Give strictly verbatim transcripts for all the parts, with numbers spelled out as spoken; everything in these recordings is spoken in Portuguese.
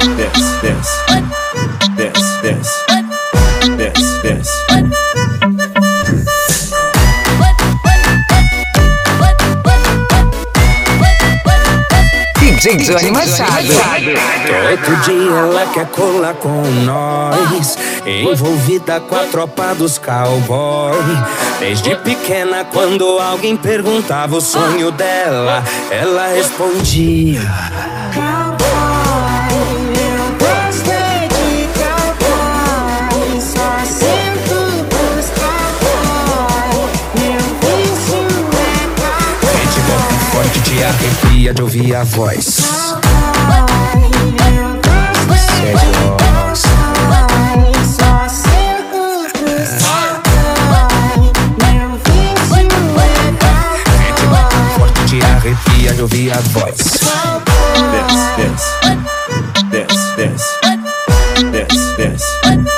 desce, desce, desce, desce, desce, desce. D J Johnny Machado. Todo dia ela quer colar com nós, envolvida com a tropa dos cowboy. Desde pequena, quando alguém perguntava o sonho dela, ela respondia: cowboy, eu gostei de cowboy, só sinto pros cowboy, meu vício é cowboy. Sente golpe forte, te arrepia de ouvir a voz. Cowboy, eu gostei de cowboy, só sinto pros cowboy, meu vício é cowboy. Sente golpe forte, te arrepia de ouvir a voz. Desce, desce, desce, desce, desce, desce.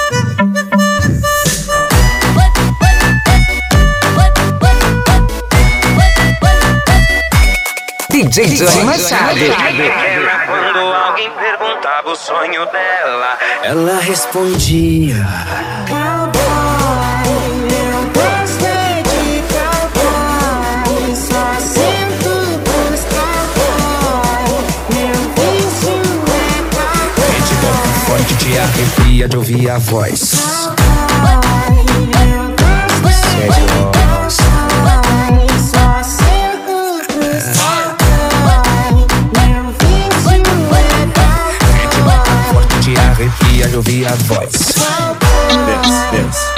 D J Johnny Machado. Quando alguém perguntava o sonho dela, ela respondia: Cowboy, eu gostei de cowboy, só sinto pros cowboy, meu vício é cowboy. sente golpe forte, te arrepia de ouvir a voz. Cowboy, eu gostei de cowboy, só sinto pros cowboy, meu vício é cowboy. Sente golpe forte, te arrepia de ouvir a voz. Desce, desce,